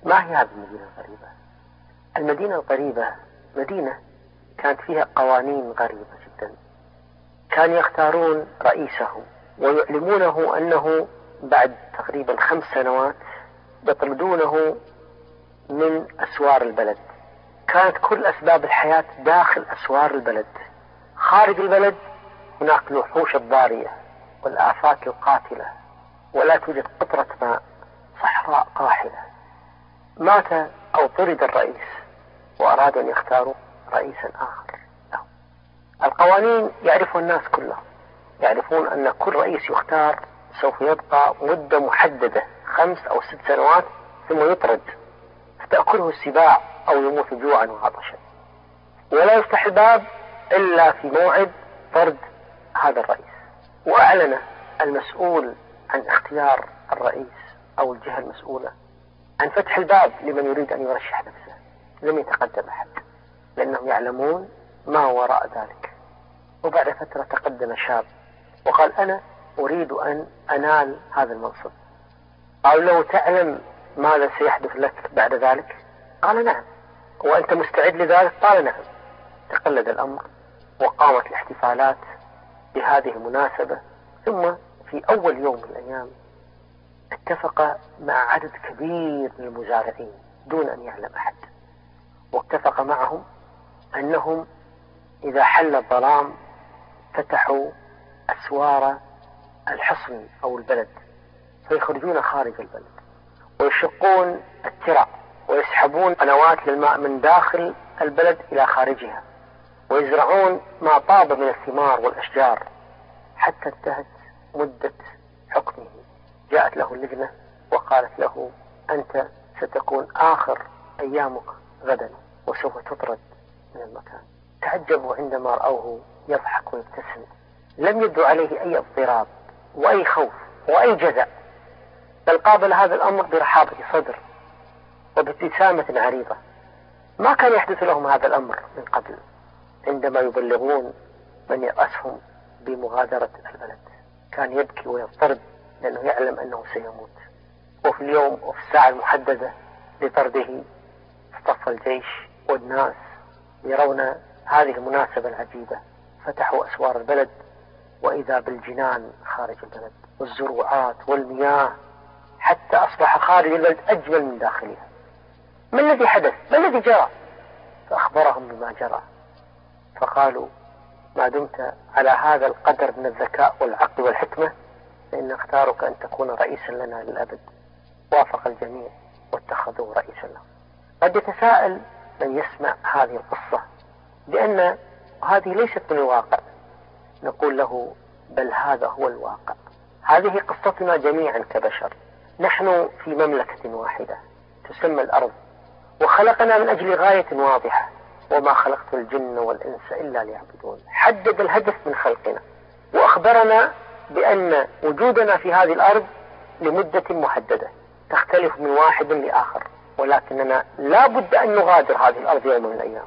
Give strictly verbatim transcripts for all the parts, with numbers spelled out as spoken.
ما هي هذه المدينة الغريبة؟ المدينة الغريبة مدينة كانت فيها قوانين غريبة جدا. كانوا يختارون رئيسهم ويعلمونه أنه بعد تقريبا خمس سنوات يطردونه من أسوار البلد. كانت كل أسباب الحياة داخل أسوار البلد. خارج البلد هناك الوحوش الضارية والآفات القاتلة، ولا توجد قطرة ماء، صحراء قاحلة. مات أو طرد الرئيس وأرادوا أن يختاروا رئيسا آخر له. القوانين يعرفها الناس كلهم، يعرفون أن كل رئيس يختار سوف يبقى مدة محددة خمس أو ست سنوات ثم يطرد، فتأكله السباع أو يموت جوعا وعطشا، ولا يفتح الباب إلا في موعد طرد هذا الرئيس. وأعلن المسؤول عن اختيار الرئيس أو الجهة المسؤولة عن فتح الباب لمن يريد أن يرشح نفسه. لم يتقدم أحد لأنهم يعلمون ما وراء ذلك. وبعد فترة تقدم شاب وقال أنا أريد أن أنال هذا المنصب. قالوا له تعلم ماذا سيحدث لك بعد ذلك؟ قال نعم. وأنت مستعد لذلك؟ قال نعم. تقلد الأمر وقامت الاحتفالات بهذه المناسبة. ثم في أول يوم من الأيام اتفق مع عدد كبير من المزارعين دون أن يعلم أحد، واتفق معهم أنهم إذا حل الظلام فتحوا أسوار الحصن أو البلد، فيخرجون خارج البلد ويشقون الترع ويسحبون قنوات للماء من داخل البلد إلى خارجها، ويزرعون ما طاب من الثمار والأشجار حتى انتهت مدة حكمه. جاءت له اللجنة وقالت له أنت ستكون آخر أيامك غدا وسوف تطرد من المكان. تعجبوا عندما رأوه يضحك ويبتسم، لم يبدو عليه أي اضطراب وأي خوف وأي جزع، بل قابل هذا الأمر برحابة صدر وبابتسامة عريضة. ما كان يحدث لهم هذا الأمر من قبل عندما يبلغون من يأسهم بمغادرة البلد. كان يبكي ويضطرب لأنه يعلم أنه سيموت. وفي اليوم وفي الساعة المحددة لطرده اصطف الجيش والناس يرون هذه المناسبة العجيبة. فتحوا أسوار البلد وإذا بالجنان خارج البلد والزروعات والمياه، حتى أصبح خارج البلد أجمل من داخلها. ما الذي حدث؟ ما الذي جرى؟ فأخبرهم بما جرى، فقالوا ما دمت على هذا القدر من الذكاء والعقل والحكمة فإن اختارك أن تكون رئيسا لنا للأبد. وافق الجميع واتخذوا رئيسا له. قد يتساءل من يسمع هذه القصة بأن هذه ليست من الواقع. نقول له بل هذا هو الواقع. هذه قصتنا جميعا كبشر. نحن في مملكة واحدة تسمى الأرض، وخلقنا من أجل غاية واضحة، وما خلقت الجن والإنس إلا ليعبدون. حدد الهدف من خلقنا وأخبرنا بأن وجودنا في هذه الأرض لمدة محددة تختلف من واحد لآخر، ولكننا لا بد أن نغادر هذه الأرض يوم من الأيام.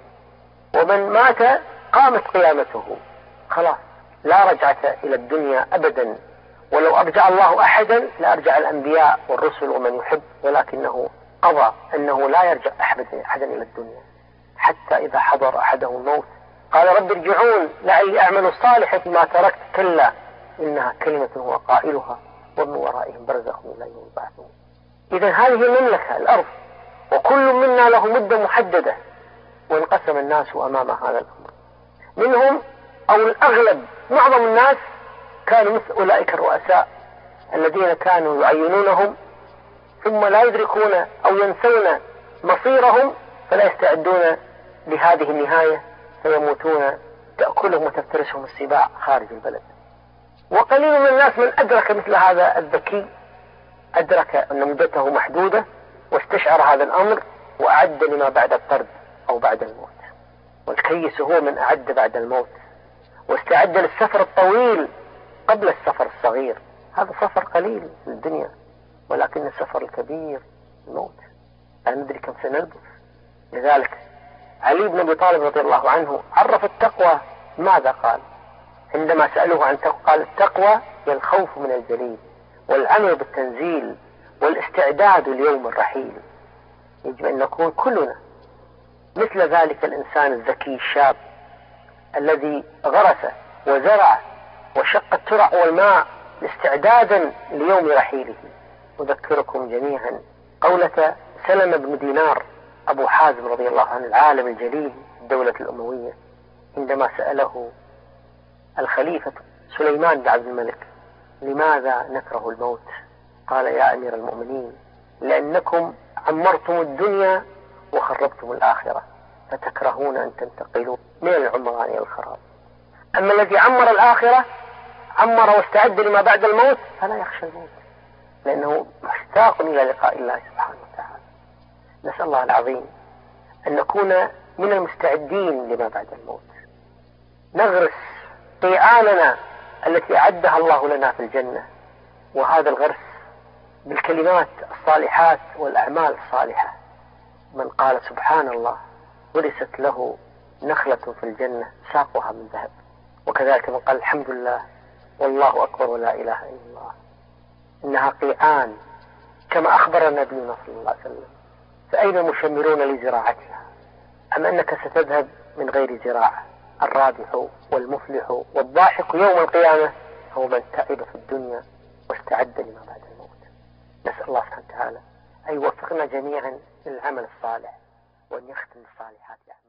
ومن مات قامت قيامته، خلاص لا رجعة إلى الدنيا أبدا. ولو أرجع الله أحدا لأرجع الأنبياء والرسل ومن يحب، ولكنه قضى أنه لا يرجع أحدا إلى الدنيا. حتى إذا حضر أحده الموت قال رب ارجعون لعلي أعمل صالحا ما تركت، كلا إنها كلمة هو قائلها ومن ورائهم برزخ إلى يوم يبعثون. إذا هذه المملكة الأرض، وكل منا له مدة محددة. وانقسم الناس أمام هذا الأمر، منهم أو الأغلب معظم الناس كانوا مثل أولئك الرؤساء الذين كانوا يعينونهم ثم لا يدركون أو ينسون مصيرهم، فلا يستعدون لهذه النهاية فيموتون تأكلهم وتفترسهم السباع خارج البلد. وقليل من الناس من أدرك مثل هذا الذكي، أدرك أن مدته محدودة واستشعر هذا الأمر وأعد لما بعد الطرد أو بعد الموت. والكيس هو من أعد بعد الموت واستعد للسفر الطويل قبل السفر الصغير. هذا سفر قليل في الدنيا، ولكن السفر الكبير الموت، لا ندري كم سنلبث. لذلك علي بن أبي طالب رضي الله عنه عرف التقوى ماذا قال عندما سألوه عن تقوى؟ قال التقوى هي الخوف من الجليل والعمل بالتنزيل والاستعداد ليوم الرحيل. يجب أن نكون كلنا مثل ذلك الإنسان الذكي الشاب الذي غرس وزرع وشق الترع والماء استعدادا ليوم رحيله. أذكركم جميعا قولة سلمة بن دينار أبو حازم رضي الله عنه العالم الجليل الدولة الأموية عندما سأله الخليفة سليمان بن عبد الملك لماذا نكره الموت؟ قال يا أمير المؤمنين لأنكم عمرتم الدنيا وخربتم الآخرة فتكرهون أن تنتقلوا من العمران إلى الخراب. أما الذي عمر الآخرة عمر واستعد لما بعد الموت فلا يخشى الموت لأنه مشتاق إلى لقاء الله سبحانه وتعالى. نسأل الله العظيم أن نكون من المستعدين لما بعد الموت، نغرس قيعاننا التي أعدها الله لنا في الجنة، وهذا الغرس بالكلمات الصالحات والأعمال الصالحة. من قال سبحان الله غرست له نخلة في الجنة ساقها من ذهب، وكذلك من قال الحمد لله والله أكبر ولا إله إلا الله، إنها قيعان كما أخبر النبي صلى الله عليه وسلم. فأين المشمرون لزراعتها؟ أم أنك ستذهب من غير زراعة؟ الرابح والمفلح والضاحك يوم القيامة هو من تعب في الدنيا واستعد لما بعد الموت. نسأل الله سبحانه وتعالى أن يوفقنا جميعا للعمل الصالح وأن يختم الصالحات يعني.